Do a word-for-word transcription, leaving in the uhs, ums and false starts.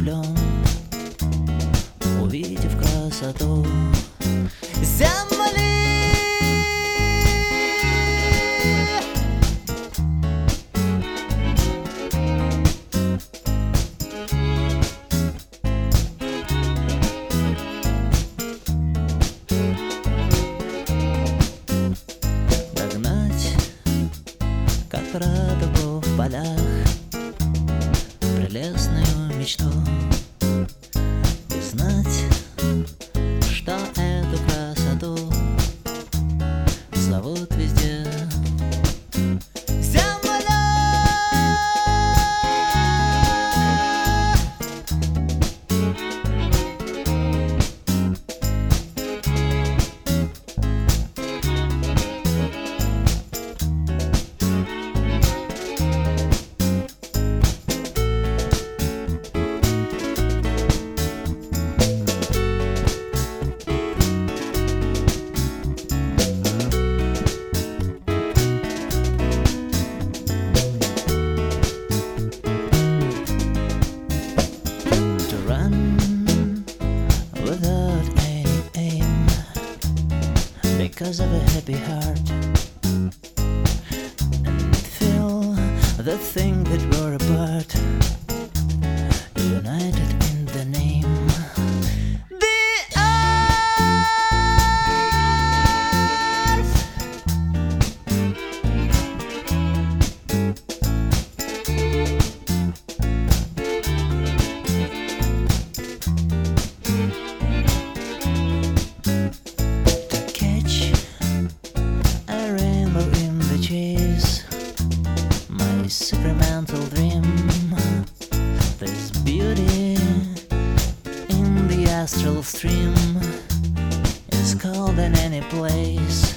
удивлен, увидев красоту земли. Догнать, как радугу в полях, прелестную мечту, и знать, что эту красоту зовут везде земля. Without any aim, because of a happy heart, and feel the thing that we're apart, united in the name the earth. My sacramental dream, there's beauty in the astral stream, is called in any place.